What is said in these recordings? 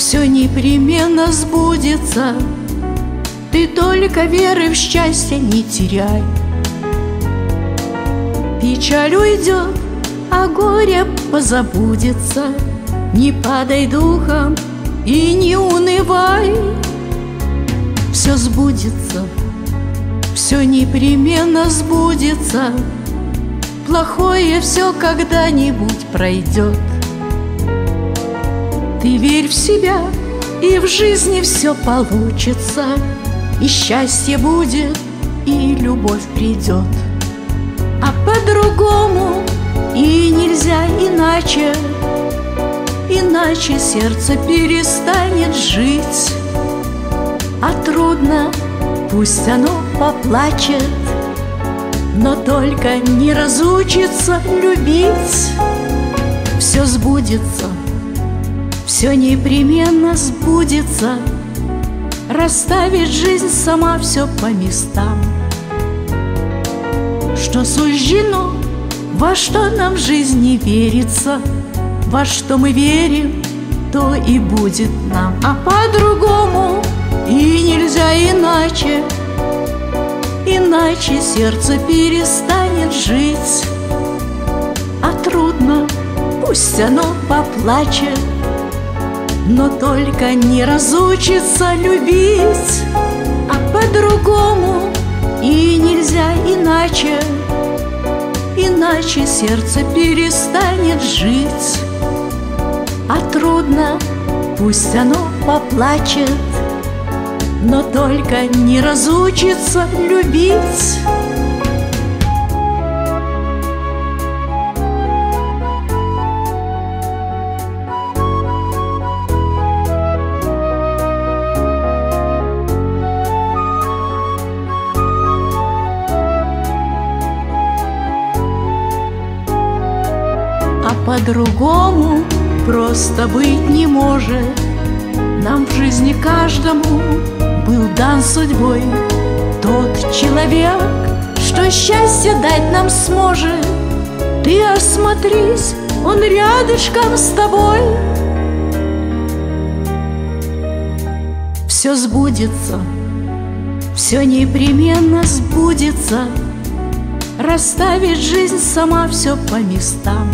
все непременно сбудется. Ты только веры в счастье не теряй. Печаль уйдет, а горе позабудется. Не падай духом и не унывай. Все сбудется, все непременно сбудется. Плохое все когда-нибудь пройдет. Ты верь в себя, и в жизни все получится. И счастье будет, и любовь придет. А по-другому и нельзя иначе. Иначе сердце перестанет жить. А трудно, пусть оно поплачет, но только не разучится любить. Все сбудется, все непременно сбудется. Расставит жизнь сама все по местам. Что суждено, во что нам в жизни верится, во что мы верим, то и будет нам. А по-другому и нельзя иначе. Иначе сердце перестанет жить. А трудно, пусть оно поплачет, но только не разучится любить. А по-другому и нельзя иначе. Иначе сердце перестанет жить. А трудно, пусть оно поплачет, но только не разучится любить. А по-другому просто быть не может. Нам в жизни каждому был дан судьбой тот человек, что счастье дать нам сможет. Ты осмотрись, он рядышком с тобой. Все сбудется, все непременно сбудется. Расставит жизнь сама все по местам.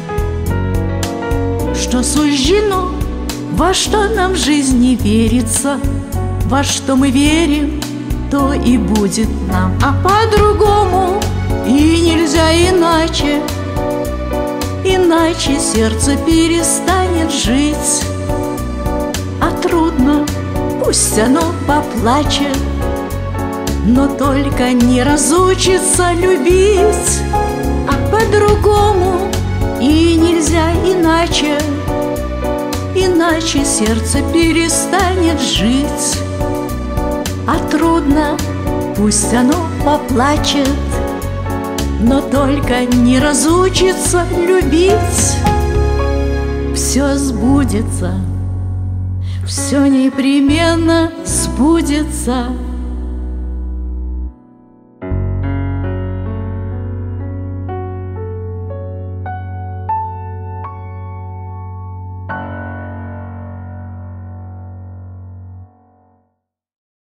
Что суждено, во что нам в жизни верится, во что мы верим, то и будет нам. А по-другому и нельзя иначе. Иначе сердце перестанет жить. А трудно, пусть оно поплачет, но только не разучится любить. А по-другому и нельзя иначе. Иначе сердце перестанет жить. А трудно, пусть оно поплачет, но только не разучится любить. Все сбудется, все непременно сбудется.